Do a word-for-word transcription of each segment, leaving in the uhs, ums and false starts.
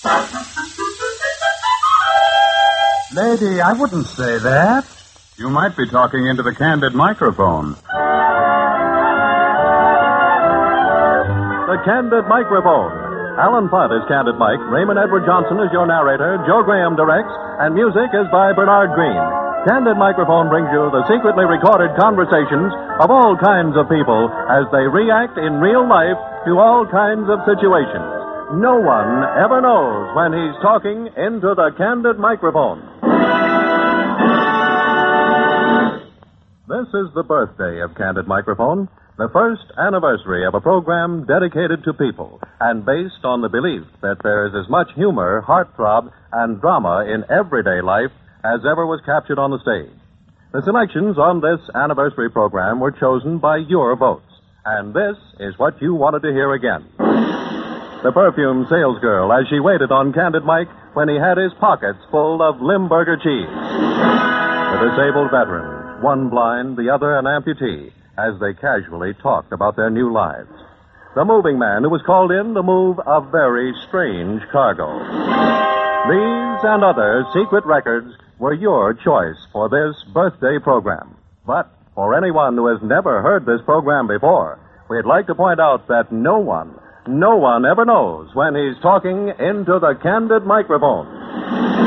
Lady, I wouldn't say that. You might be talking into the candid microphone. The Candid Microphone. Alan Fudd is Candid Mike. Raymond Edward Johnson is your narrator. Joe Graham directs. And music is by Bernard Green. Candid Microphone brings you the secretly recorded conversations of all kinds of people as they react in real life to all kinds of situations. No one ever knows when he's talking into the Candid Microphone. This is the birthday of Candid Microphone. The first anniversary of a program dedicated to people and based on the belief that there is as much humor, heartthrob, and drama in everyday life as ever was captured on the stage. The selections on this anniversary program were chosen by your votes, and this is what you wanted to hear again. The perfume salesgirl as she waited on Candid Mike when he had his pockets full of Limburger cheese. The disabled veteran, one blind, the other an amputee, as they casually talked about their new lives. The moving man who was called in to move a very strange cargo. These and other secret records were your choice for this birthday program. But for anyone who has never heard this program before, we'd like to point out that no one, no one ever knows when he's talking into the Candid Microphone.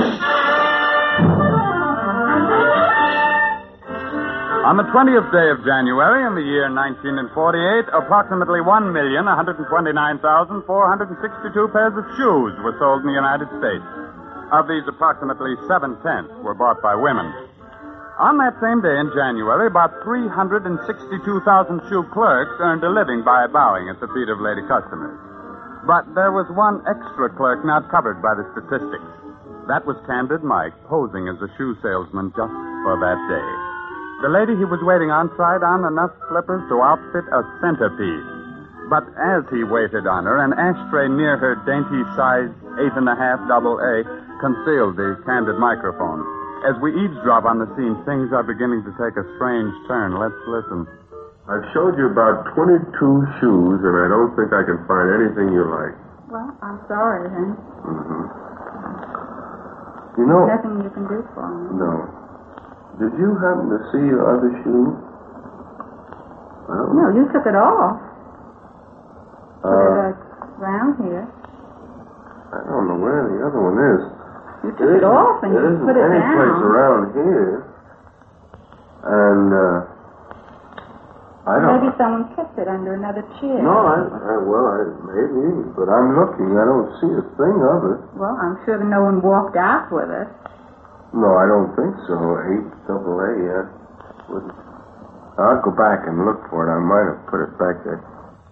On the twentieth day of January in the year nineteen forty-eight, approximately one million, one hundred twenty-nine thousand, four hundred sixty-two pairs of shoes were sold in the United States. Of these, approximately seven-tenths were bought by women. On that same day in January, about three hundred sixty-two thousand shoe clerks earned a living by bowing at the feet of lady customers. But there was one extra clerk not covered by the statistics. That was Candid Mike, posing as a shoe salesman just for that day. The lady he was waiting on tried on enough slippers to outfit a centerpiece. But as he waited on her, an ashtray near her dainty size eight and a half double A concealed the Candid Microphone. As we eavesdrop on the scene, things are beginning to take a strange turn. Let's listen. I've showed you about twenty-two shoes, and I don't think I can find anything you like. Well, I'm sorry, Hank. Mm-hmm. You know... Nothing you can do for me. No. Did you happen to see your other shoe? Well, no, you took it off. Put uh, it uh, around here. I don't know where the other one is. You took it, it off and you put it any down. Any place around here. And, uh, I don't... Maybe someone kept it under another chair. No, I, I well, I, maybe, but I'm looking. I don't see a thing of it. Well, I'm sure that no one walked out with it. No, I don't think so. Eight double A, yeah. Wouldn't. I'll go back and look for it. I might have put it back there.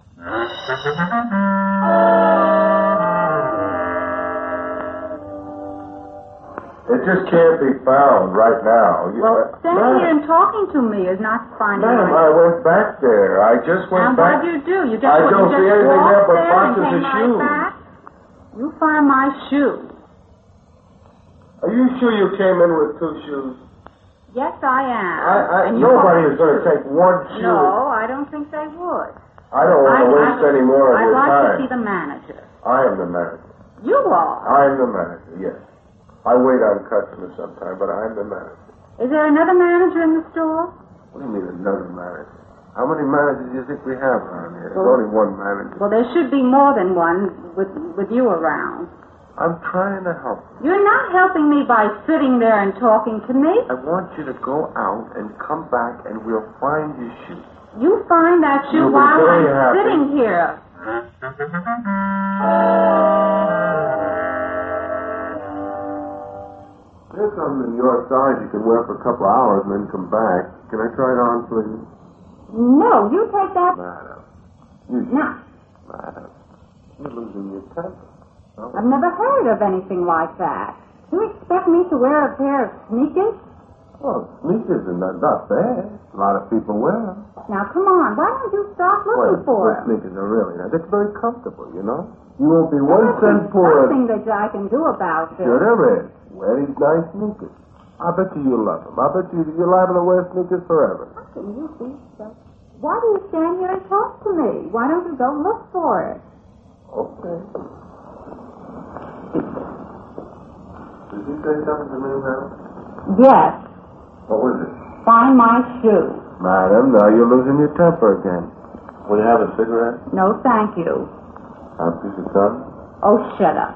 It just can't be found right now. You, well, uh, standing here and talking to me is not finding it. Ma'am, I went back there. I just went and back. And what did you do? You just, I you don't just see anything there but there boxes of right shoes. Back? You find my shoe. Are you sure you came in with two shoes? Yes, I am. I, I, and nobody is going to take one shoe. No, I don't think they would. I don't want to waste I, any more of I'd your like time. I'd like to see the manager. I am the manager. You are? I am the manager, yes. I wait on customers sometimes, but I am the manager. Is there another manager in the store? What do you mean another manager? How many managers do you think we have around here? There's well, only one manager. Well, there should be more than one with with you around. I'm trying to help you. You're not helping me by sitting there and talking to me. I want you to go out and come back, and we'll find your shoe. You find that shoe You'll while I'm happy. sitting here. There's something your size you can wear for a couple of hours and then come back. Can I try it on, please? No, you take that. Madam. You no. Madam. You're losing your temper. Oh. I've never heard of anything like that. You expect me to wear a pair of sneakers? Well, sneakers are not, not bad. A lot of people wear them. Now, come on. Why don't you stop looking well, for well, them? Sneakers are really nice. It's very comfortable, you know. You won't be there one cent poorer. There's something that I can do about this. Sure there is. Wear these nice sneakers. I bet you you'll love them. I bet you you're liable to wear sneakers forever. How can you be so... Why do you stand here and talk to me? Why don't you go look for it? Okay. stupid. Did you say something to me, Mel? Yes. What was it? Find my shoe. Madam, now you're losing your temper again. Will you have a cigarette? No, thank you. A piece of gum? Oh, shut up.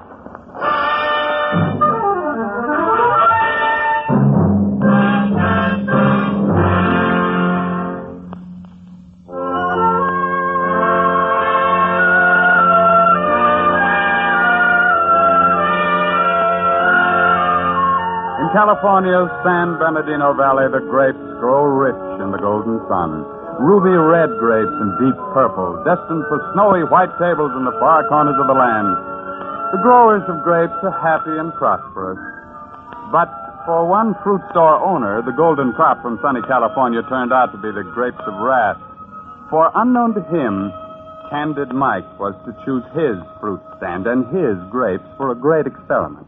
In California's San Bernardino Valley, the grapes grow rich in the golden sun. Ruby red grapes and deep purple, destined for snowy white tables in the far corners of the land. The growers of grapes are happy and prosperous. But for one fruit store owner, the golden crop from sunny California turned out to be the grapes of wrath. For unknown to him, Candid Mike was to choose his fruit stand and his grapes for a great experiment.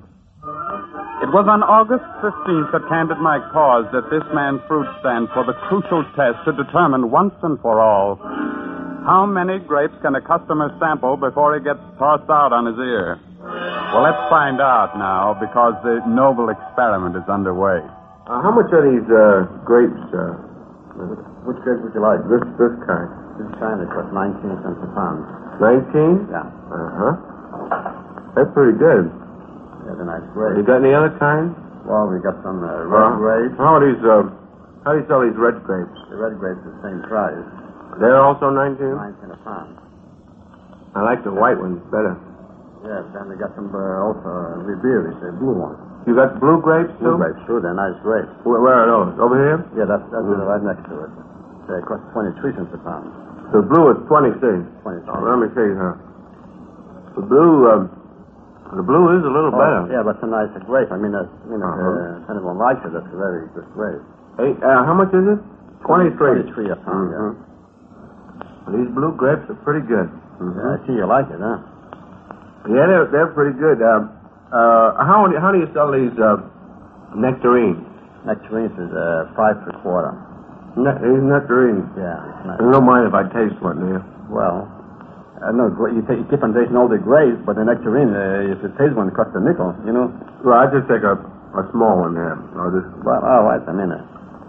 It was on August fifteenth that Candid Mike paused at this man's fruit stand for the crucial test to determine once and for all how many grapes can a customer sample before he gets tossed out on his ear. Well, let's find out now, because the noble experiment is underway. Uh, how much are these uh, grapes? Uh, Which grapes would you like? this this kind? This kind that costs nineteen cents a pound. Nineteen? Yeah. Uh huh. That's pretty good. Yeah, they're nice You grapes. got any other kind? Well, we got some uh, red Uh, grapes. How are these? Uh, how do you sell these red grapes? The red grapes are the same price, They're also nineteen. nineteen a pound. I like the white ones better. Yeah, then we got some uh, also uh, Ribeiris, the blue ones. You got blue grapes too? Blue grapes, sure, they're nice grapes. Where, where are those? Over here? Yeah, that's that's Mm. right next to it. They cost twenty-three cents a pound. The blue is twenty-six. twenty-three. Oh, let me see here. The blue, um, the blue is a little Oh, better. yeah, but it's a nicer grape. I mean, that's, you know, Uh-huh. uh, anyone likes it. That's a very good grape. Hey, uh, how much is it? Twenty-three. Twenty-three a pound. Mhm. These blue grapes are pretty good. Yeah. yeah, I see you like it, huh? Yeah, they're they're pretty good. Um, uh, how do- how do you sell these uh, nectarines? Nectarines is uh, five per quarter. Ne- these nectarines. Yeah, it's nice. You don't mind if I taste one, do you? Well, I know gra- you take different days in all the grapes, but the nectarine, uh, if you taste one, it costs a nickel, you know? Well, I just take a, a small one there. Or this. Well, all right, a minute.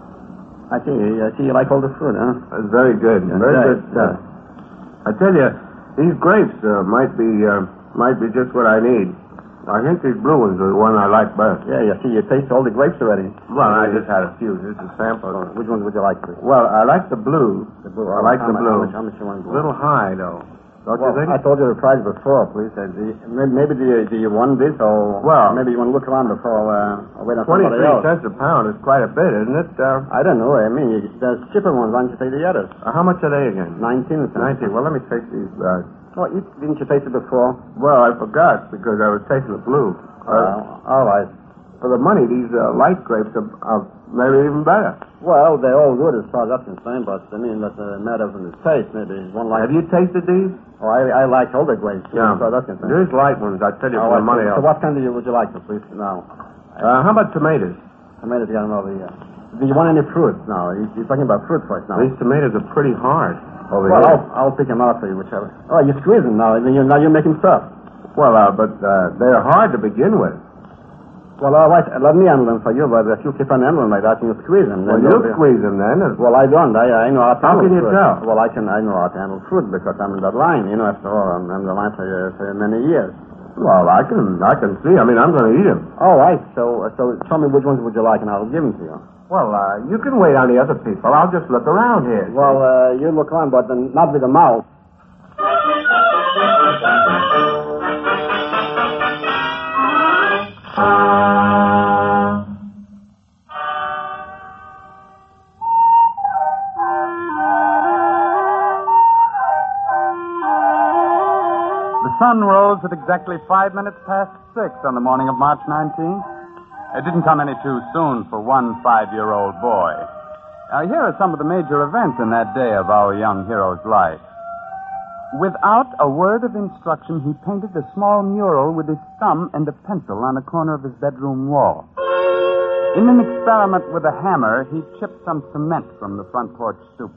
I see, I see you like all the fruit, huh? It's very good. Yeah, very yeah, good stuff. I tell you, these grapes uh, might be uh, might be just what I need. I think these blue ones are the one I like best. Yeah, you see, you taste all the grapes already. Well, I just had a few. Just a sample. Oh, which ones would you like, please? Well, I like the blue. The blue. I like how the much, blue. How much, how much you want A blue? little high, though. Don't Well, you think? I told you the price before, please. Uh, do you, maybe, maybe do you, do you want this, or Well- maybe you want to look around before uh, or wait on somebody Twenty-three else? cents a pound is quite a bit, isn't it? Uh, I don't know. I mean, you, there's cheaper ones. Why don't you take the others? how much are they again? Nineteen cents. Nineteen. Well, let me take these. Uh, Well, you, didn't you taste it before? well, I forgot because I was tasting the blue. Uh, Uh, all right. for the money, these uh, light grapes are, are maybe even better. Well, they're all good as far as that's concerned, but I mean, that's a matter of the taste. Maybe one like. Have you tasted these? Oh, I, I like all the grapes too, as far as that's concerned. These light ones, I tell you, All for right, the money. so, so I'll- what kind do you, would you like, please, now? Uh, how about tomatoes? Tomatoes, you got them over here. Do you want any fruits now? You, you're talking about fruit first now. These tomatoes are pretty hard over Well, here. I'll, I'll pick them out for you, whichever. Oh, you're squeezing now. Then you're, now you're making stuff. Well, uh, but uh, they're hard to begin with. Well, all right. Let me handle them for you, but if you keep on handling like that, and you squeeze them. Well, then you they'll be- squeeze them then. and- Well, I don't. I, I know how to How handle can you fruit. tell? Well, I can. I know how to handle fruit because I'm in that line. You know, after all, I'm in the line for, uh, for many years. Well, I can, I can see. I mean, I'm going to eat them. All right. So, uh, so tell me which ones would you like, and I'll give them to you. Well, uh, you can wait on the other people. I'll just look around here. Well, uh, you look on, but then not with the mouth. The sun rose at exactly five minutes past six on the morning of March nineteenth. It didn't come any too soon for one five-year-old boy. Now, here are some of the major events in that day of our young hero's life. Without a word of instruction, he painted a small mural with his thumb and a pencil on a corner of his bedroom wall. In an experiment with a hammer, he chipped some cement from the front porch stoop.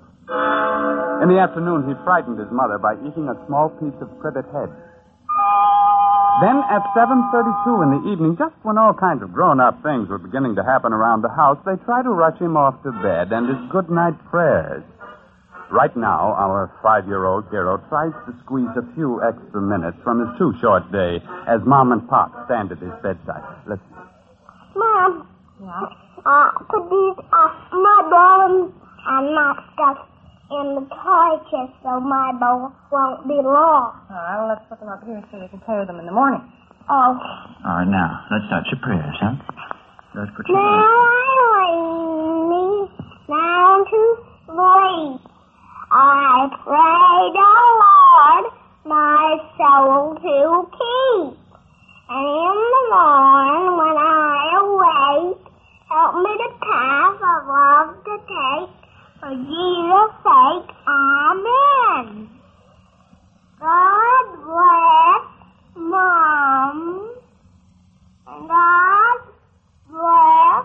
In the afternoon, he frightened his mother by eating a small piece of privet head. Then at seven thirty-two in the evening, just when all kinds of grown-up things were beginning to happen around the house, they tried to rush him off to bed and his good-night prayers. Right now, our five-year-old hero tries to squeeze a few extra minutes from his too-short day as Mom and Pop stand at his bedside. Let's see. Mom. Yeah? Uh, put these, uh, my ball and not stuff in the toy chest so my ball won't be lost. All right, well, let's put them up here so you can carry them in the morning. Oh. All right, now, let's start your prayers, huh? Let's put your... Now I lay me down to sleep. I pray the Lord my soul to keep. And in the morning when I awake, help me the path of love to take. For Jesus' sake, amen. God bless Mom. And God bless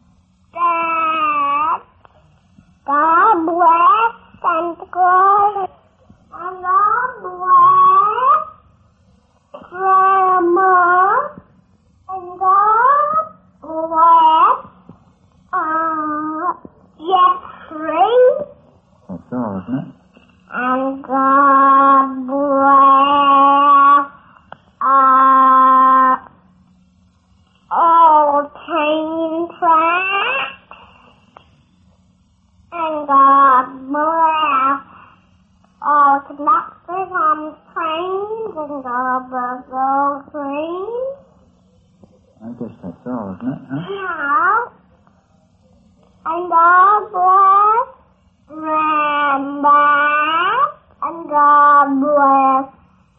Dad. God bless Santa Claus. And God bless Grandma. And God bless uh, Jeffrey. That's all, isn't it? And God bless uh, all train tracks. And God bless all conductors on trains. And God bless all trains. I guess that's all, isn't it, huh? Yeah. And God bless Grandma. And God bless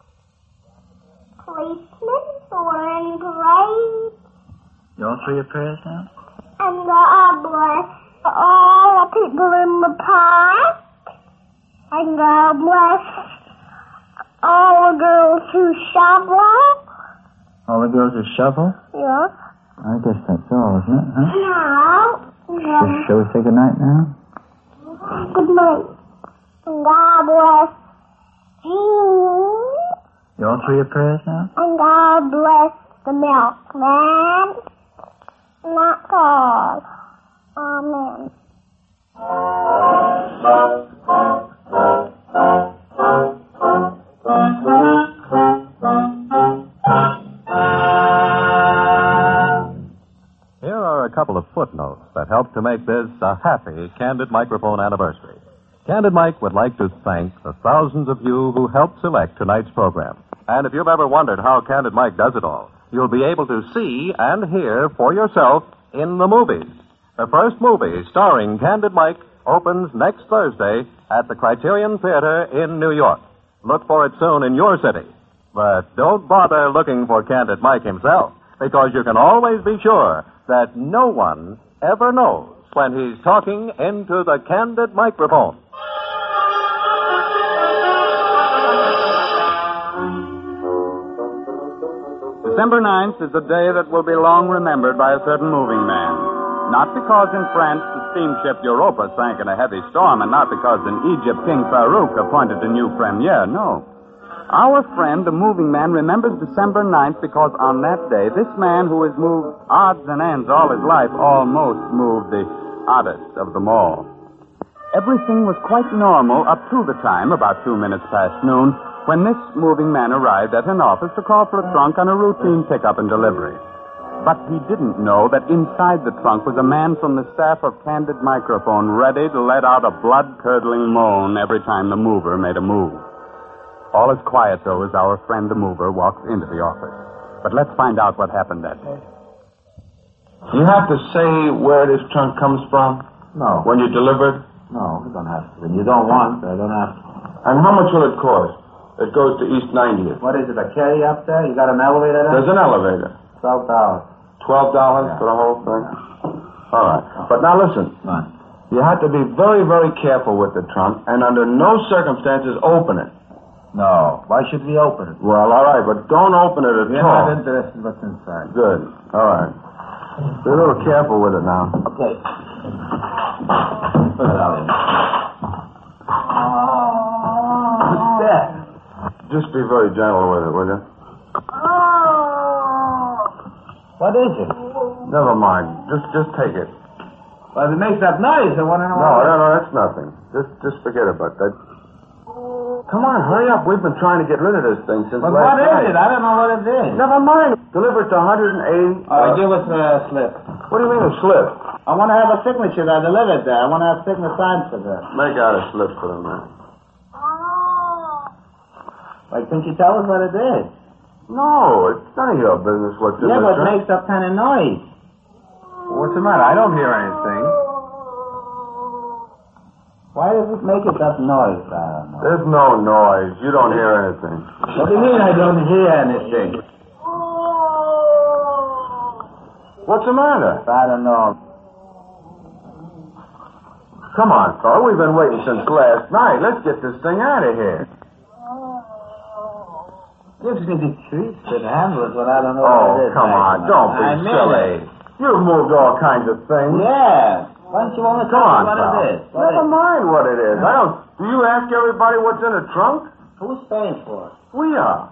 policemen who are in parade. You all three your prayers now? And God bless all the people in the park. And God bless all the girls who shovel. All the girls who shovel? Yeah. I guess that's all, isn't it, huh? No. So, shall we say goodnight now? Good night. And God bless you. You all three your prayers now? And God bless the milkman. Not God. Amen. Here are a couple of footnotes that help to make this a happy Candid Microphone anniversary. Candid Mike would like to thank the thousands of you who helped select tonight's program. And if you've ever wondered how Candid Mike does it all, you'll be able to see and hear for yourself in the movies. The first movie starring Candid Mike opens next Thursday at the Criterion Theater in New York. Look for it soon in your city. But don't bother looking for Candid Mike himself, because you can always be sure that no one ever knows when he's talking into the Candid Microphone. December ninth is a day that will be long remembered by a certain moving man. Not because in France the steamship Europa sank in a heavy storm, and not because in Egypt King Farouk appointed a new premier, no. Our friend, the moving man, remembers December ninth because on that day, this man who has moved odds and ends all his life almost moved the oddest of them all. Everything was quite normal up to the time, about two minutes past noon, when this moving man arrived at an office to call for a trunk on a routine pickup and delivery. But he didn't know that inside the trunk was a man from the staff of Candid Microphone ready to let out a blood-curdling moan every time the mover made a move. All is quiet, though, as our friend the mover walks into the office. But let's find out what happened that day. You have to say where this trunk comes from? No. When you delivered? No, you don't have to. When you don't want, I don't have to. And how much will it cost? It goes to East ninetieth. What is it, a carry up there? You got an elevator there? There's an elevator. Twelve dollars. Twelve dollars Yeah. for the whole thing? All right. But now listen. Fine. You have to be very, very careful with the trunk, and under no circumstances open it. No. Why should we open it? Well, all right, but don't open it at We're all. not interested in what's inside. Good. All right. Be a little careful with it now. Okay. Put it out here. What's that? Just be very gentle with it, will you? Oh. What is it? Never mind. Just just take it. Well, if it makes that noise, I want to know No, what no, no, that's nothing. Just just forget about that. Come on, hurry up. We've been trying to get rid of this thing since But last what is night. it? I don't know what it is. Never mind. Deliver it to one hundred eighty. All right, give us a slip. What do you mean a slip? I want to have a signature that I deliver it there. I want to have signature signed for that. Make out a slip for them, man. Why can't you tell us what it is? No, it's none of your business what's in Yeah, the but it trunk. makes that kind of noise. What's the matter? I don't hear anything. Why does it make it that noise? I don't know. There's no noise. You don't hear anything. What do you mean I don't hear anything? What's the matter? I don't know. Come on, fella. We've been waiting since last night. Let's get this thing out of here. Gives me the creeps and handles when I don't know Oh, what it is. come on. Don't be I mean silly. it. You've moved all kinds of things. Yeah. Why don't you want to Come tell on, me what pal. it is? What Never is- mind what it is. I don't. Do you ask everybody what's in the trunk? Who's paying for it? We are.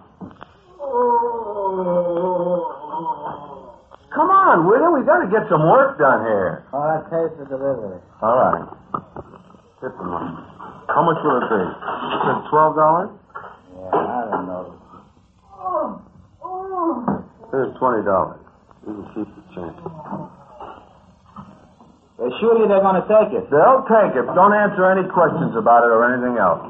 Come on, William. We got to get some work done here. Oh, that pays for delivery. All right. Tip them up. How much will it be? You said twelve dollars. Yeah, I don't know. Here's twenty dollars. You can keep the change. Well, surely they're going to take it. They'll take it. Don't answer any questions about it or anything else.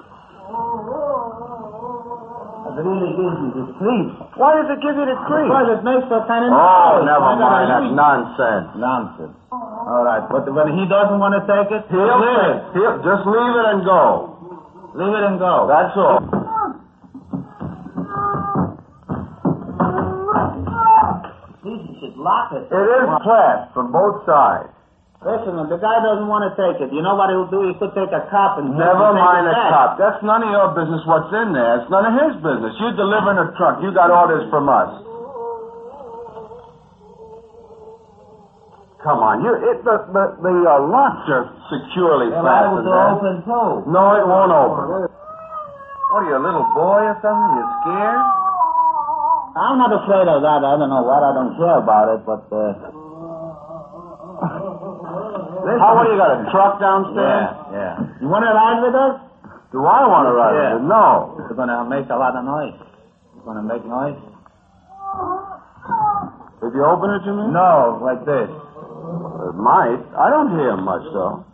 It really gives you the creeps. Why does it give you the creep? Because it makes that kind of noise. Oh, never I mind. gotta That's use- nonsense. Nonsense. All right, but when he doesn't want to take it, He'll leave take it. it. He'll, just leave it and go. Leave it and go. That's all. Please, you should lock it. It is clasped from both sides. Listen, if the guy doesn't want to take it, you know what he'll do? He could take a cop and Never take mind it the back. cop. That's none of your business what's in there. It's none of his business. You're delivering a trunk. You got orders from us. Come on. You, it, the the, the uh, locks are securely They're liable fastened to there. open too. No, it won't open. What are you, a little boy or something? You scared? I'm not afraid of that. I don't know what. I don't care about it, but... Uh... How, what, you got a truck downstairs? Yeah, yeah. You want to ride with us? Do I want to ride Yeah. with it? No. It's going to make a lot of noise. It's going to make noise? If you open it, you mean? No, like this. It might. I don't hear much, though.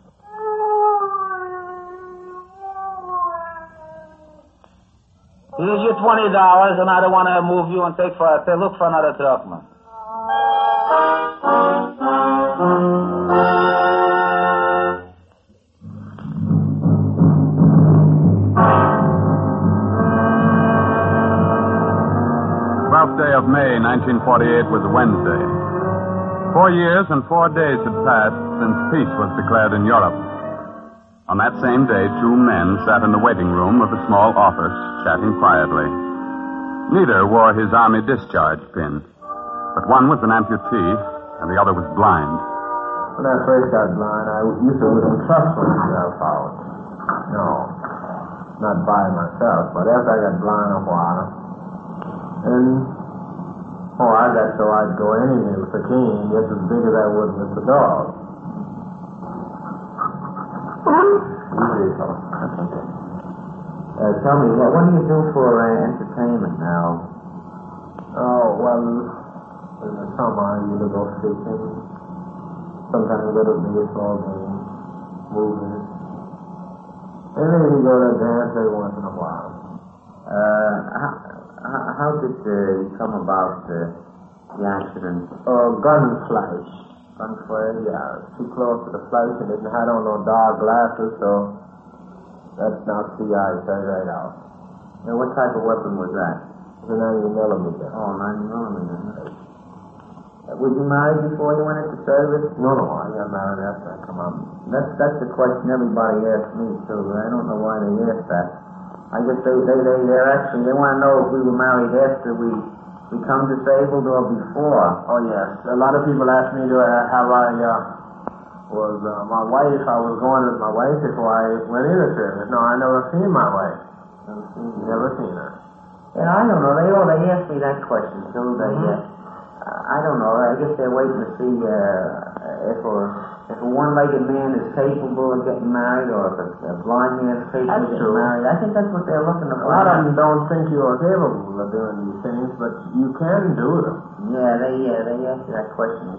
Here's your twenty dollars, and I don't want to move you and take for say, look for another truckman. twelfth day of May, nineteen forty-eight, was a Wednesday. Four years and four days had passed since peace was declared in Europe. On that same day, two men sat in the waiting room of a small office, chatting quietly. Neither wore his army discharge pin, but one was an amputee, and the other was blind. When I first got blind, I used to live in trust myself out. No, not by myself, but after I got blind a while, and, oh, I got so I'd go anywhere with a cane, just as big as I would with the dog. Easy, fellow. Uh, tell me, what, what do you do for uh, entertainment now? Oh, well, in the summer I used to go fishing. Sometimes go to baseball games, movies. And then you go to dance every once in a while. Uh, how, how did uh, you come about uh, the accident? Oh, gun flash. Gun flash, yeah. Too close to the flash and didn't have on no dark glasses, so that's knocked the eyes right out. Now, what type of weapon was that? It's a ninety millimeter. Oh, ninety millimeter. Uh, was you married before you went into service? No, no, I got married after I come out. That's that's the question everybody asks me too. I don't know why they ask that. I guess they they they they're actually they want to know if we were married after we become disabled or before. Oh yes, a lot of people ask me, do I have I uh, was uh, my wife? I was going with my wife before I went into service. No, I never seen my wife. Never seen, Never seen her. Yeah, I don't know. They all they ask me that question too. They Mm-hmm. uh, I don't know. I guess they're waiting to see uh, if a if a one-legged man is capable of getting married, or if a, a blind man is capable That's of getting true. married. I think that's what they're looking A for. lot of them don't think you are capable of doing these things, but you can do them. Yeah, they yeah they ask you that question.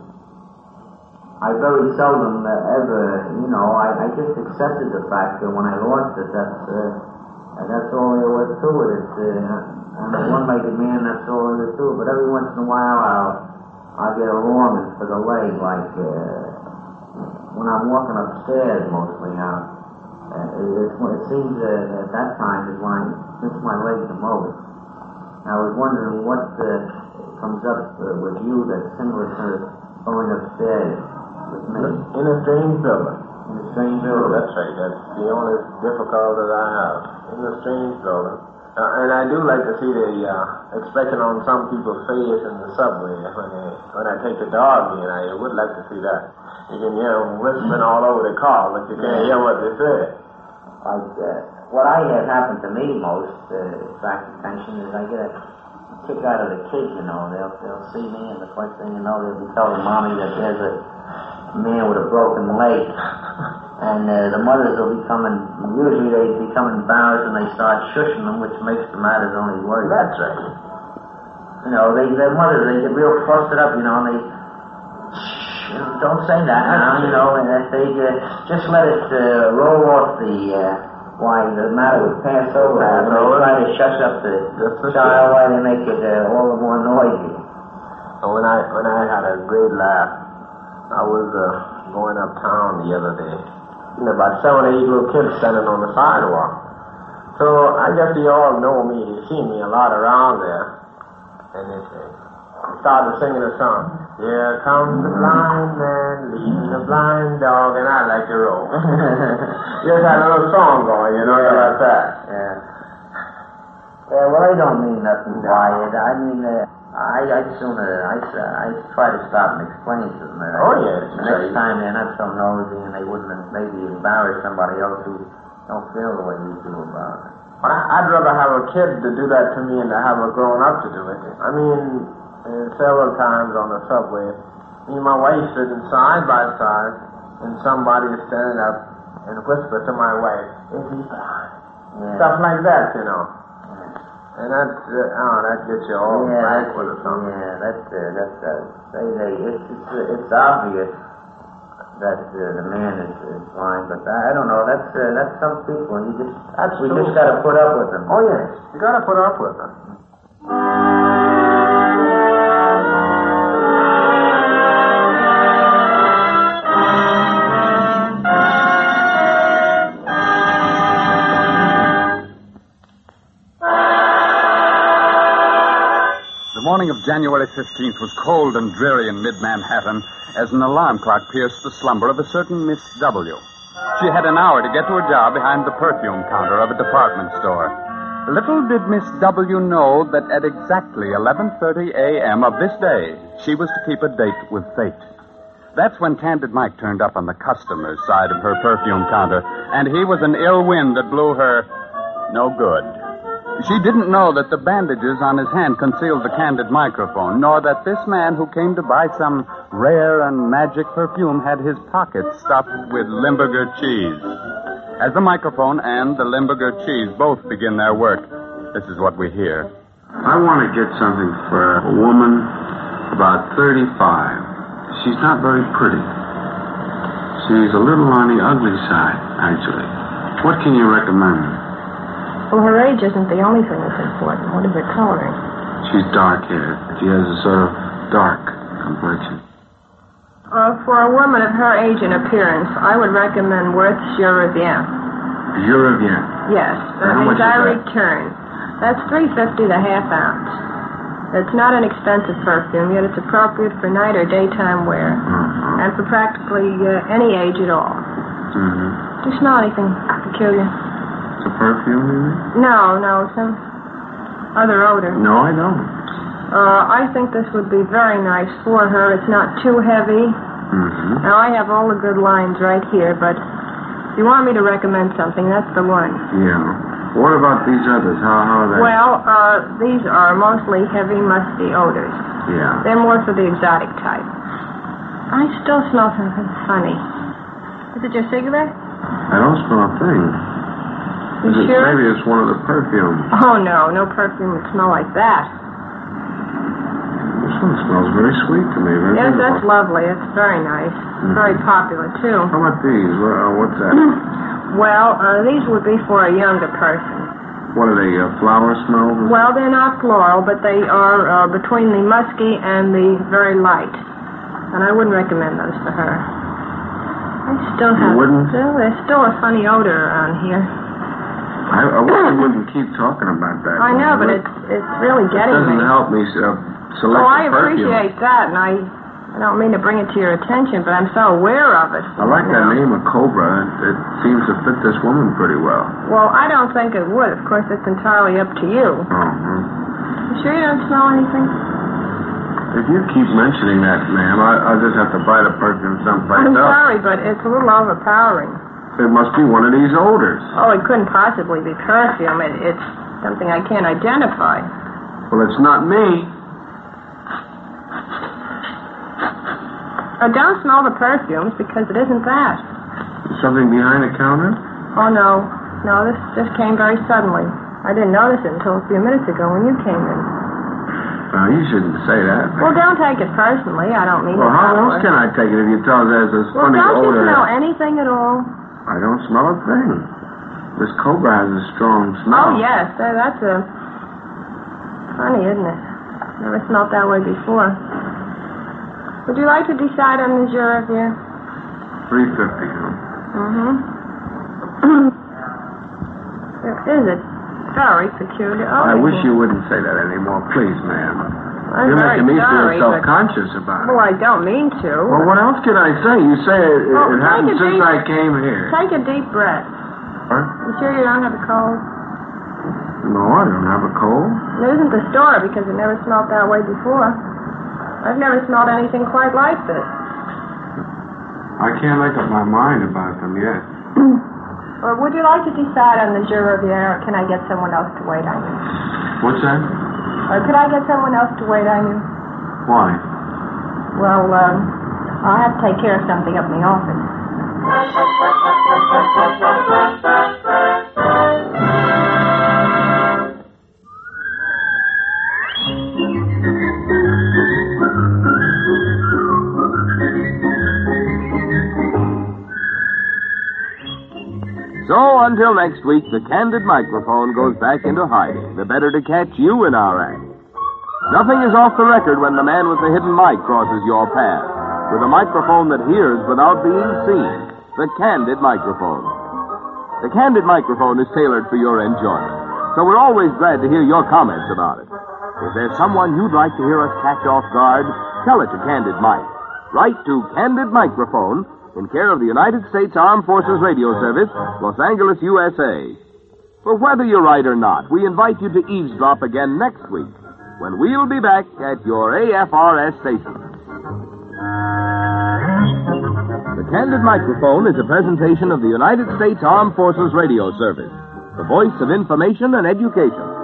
I very seldom uh, ever, you know, I, I just accepted the fact that when I lost it, that's uh, that's all there was to it. It's, uh, I'm a one-legged man, that's all there is to it. But every once in a while, I'll I'll get a longing for the leg, like uh, when I'm walking upstairs mostly. Now, uh, it, it seems uh, at that time is when I miss my leg the most. I was wondering what uh, comes up uh, with you that's similar to going upstairs with me. In a strange building. In a strange building. That's right. That's the only difficulty that I have. In a strange building. Uh, and I do like to see the uh, expression on some people's face in the subway when they, when I take the dog in. I would like to see that. You can hear them whispering all over the car, but you can't hear what they say. Like, uh, what I have happened to me most, uh, attract attention, is I get a kick out of the kids, you know. They'll they'll see me, and the first thing you know, they'll be telling mommy that there's a man with a broken leg. And uh, the mothers will be coming, usually they become embarrassed and they start shushing them, which makes the matters only worse. That's right. You know, they, their mothers, they get real flustered up, you know, and they, shh, you know, don't say that now, you know, and if they uh, just let it uh, roll off the, uh, why the matter would pass over. Pass and they over. try to shush up the That's child while they make it uh, all the more noisy. And when I when I had a great laugh, I was uh, going uptown the other day. And about seven or eight little kids standing on the sidewalk. So I guess they all know me. They see me a lot around there. And they say, started singing a song. Here comes the blind man leading the blind dog, and I like to roll. Just had a little song going, you know, Yeah. about that. Yeah. Yeah, well, I don't mean nothing by it. I mean, uh, I, I'd sooner, I, I try to stop and explain to them that. Oh, I, yes, The next right. time they're not so nosy and they wouldn't maybe embarrass somebody else who don't feel the way you do about it. But I- I'd rather have a kid to do that to me than to have a grown up to do it. I mean, uh, several times on the subway, me and my wife sitting side by side, and somebody is standing up and whisper to my wife, "Is he blind?" Yeah. Stuff like that, you know. And that, uh, oh, that gets you all yeah, back that's, with or something. yeah, that's uh, that's uh, they, they, it's, it's, uh, it's obvious that uh, the man is, is blind, but I, I don't know. That's uh, that's some people, and you just That's we true. just got to put up with them. Oh, yes. You got to put up with it. The morning of January fifteenth was cold and dreary in mid-Manhattan as an alarm clock pierced the slumber of a certain Miss W. She had an hour to get to her job behind the perfume counter of a department store. Little did Miss W know that at exactly eleven thirty a.m. of this day, she was to keep a date with fate. That's when Candid Mike turned up on the customer's side of her perfume counter, and he was an ill wind that blew her no good. She didn't know that the bandages on his hand concealed the Candid microphone, nor that this man who came to buy some rare and magic perfume had his pockets stuffed with Limburger cheese. As the microphone and the Limburger cheese both begin their work, this is what we hear. I want to get something for a woman about thirty-five. She's not very pretty. She's a little on the ugly side, actually. What can you recommend? Well, her age isn't the only thing that's important. What is her coloring? She's dark-haired. She has a sort of dark complexion. Uh, for a woman of her age and appearance, I would recommend Worth's Jour Revient. Jour Revient. Yes, that How means much is I that? return. That's three fifty the half ounce. It's not an expensive perfume, yet it's appropriate for night or daytime wear, Uh-huh. and for practically uh, any age at all. Mm-hmm. Do you smell anything peculiar? It's a perfume, you mean? No, no, some other odor. No, I don't. Uh, I think this would be very nice for her. It's not too heavy. Mm-hmm. Now, I have all the good lines right here, but if you want me to recommend something, that's the one. Yeah. What about these others? How, how are they? Well, uh, these are mostly heavy, musty odors. Yeah. They're more for the exotic type. I still smell something funny. Is it your cigarette? I don't smell a thing. You Is it, sure? Maybe it's one of the perfumes. Oh, no. No perfume would smell like that. This one smells very sweet to me. Very Yes, beautiful. that's lovely. It's very nice. Mm-hmm. Very popular, too. How about these? Well, uh, what's that? Well, uh, these would be for a younger person. What are they, uh, flower smells? Well, they're not floral, but they are uh, between the musky and the very light. And I wouldn't recommend those for her. I still have... You wouldn't? Still, there's still a funny odor around here. I, I wish you wouldn't keep talking about that. I know, but It it's it's really getting doesn't me. help me uh, select Oh, I the perfume. appreciate that, and I, I don't mean to bring it to your attention, but I'm so aware of it. I like you that know. name of Cobra. It, it seems to fit this woman pretty well. Well, I don't think it would. Of course, it's entirely up to you. Uh-huh. You sure you don't smell anything? If you keep mentioning that, ma'am, I, I'll just have to buy the perfume someplace I'm else. sorry, but it's a little overpowering. It must be one of these odors. Oh, it couldn't possibly be perfume. It, it's something I can't identify. Well, it's not me. Uh, don't smell the perfumes, because it isn't that. Something behind the counter? Oh, no. No, this just came very suddenly. I didn't notice it until a few minutes ago when you came in. No, you shouldn't say that. Well, don't take it personally. I don't mean Well, it how that else way. can I take it if you tell there's this Well, funny don't you odor? smell anything at all? I don't smell a thing. This Cobra has a strong Oh, smell. yes. That- That's a... funny, isn't it? Never smelled that way before. Would you like to decide on the jury here? Three fifty, huh? Mm-hmm. Is it very peculiar? Oh, I wish you wouldn't say that anymore, please, ma'am. I'm You're very making me sorry, feel but- self-conscious about it. Well, I don't mean to. Well, what else can I say? You say it, it, Well, it take happened a since deep- I came here. Take a deep breath. Huh? You sure you don't have a cold? No, I don't have a cold. It isn't the story, because it never smelled that way before. I've never smelled anything quite like this. I can't make up my mind about them yet. Or would you like to decide on the juror of the air, or can I get someone else to wait on you? What's that? Or could I get someone else to wait on you? Why? Well, um, I'll have to take care of something up in the office. So, until next week, the Candid Microphone goes back into hiding, the better to catch you in our act. Nothing is off the record when the man with the hidden mic crosses your path. With a microphone that hears without being seen, the Candid Microphone. The Candid Microphone is tailored for your enjoyment, so we're always glad to hear your comments about it. If there's someone you'd like to hear us catch off guard, tell it to Candid Mike. Write to Candid Microphone, in care of the United States Armed Forces Radio Service, Los Angeles, U S A. But whether you're right or not, we invite you to eavesdrop again next week, when we'll be back at your A F R S station. The Candid Microphone is a presentation of the United States Armed Forces Radio Service, the voice of information and education.